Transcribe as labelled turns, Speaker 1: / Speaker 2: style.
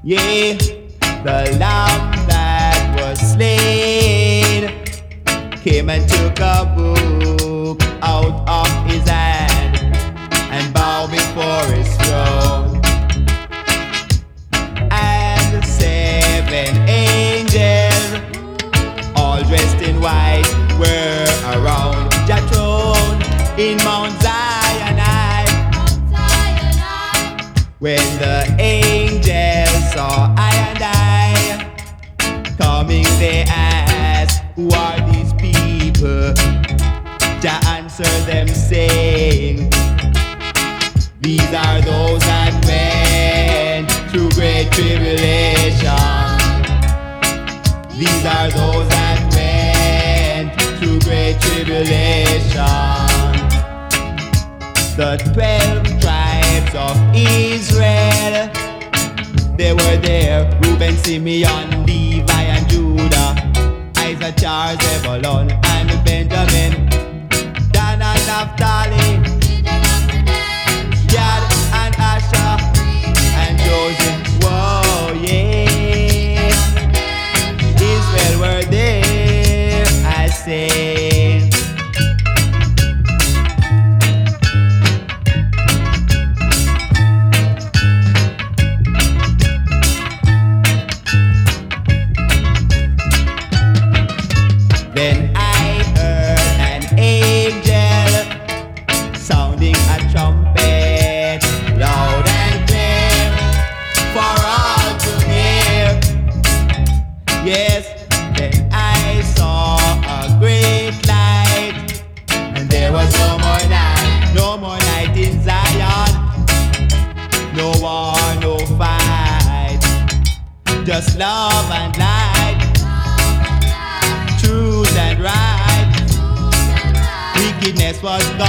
Speaker 1: Yeah, the lamb that was slain came and took a book out of his hand and bowed before his throne. And the seven angels, all dressed in white, were around the throne in Mount Zion. When the angels saw I and I coming, they asked, who are these people? Jah answered them saying, these are those that went through great tribulation. These are those that went through great tribulation. The 12 tribes of Israel, they were there. Reuben, Simeon, Levi and Judah, Isaac, Charles, Zebulun and Benjamin, Dan and Naphtali, Gad and Asher and Joseph. Whoa, yeah, Israel were there, I say. Then I heard an angel sounding a trumpet, loud and clear, for all to hear. Yes, then I saw a great light, and there was no more night in Zion. No war, no fight, just love and light, truth and right. Wickedness was gone.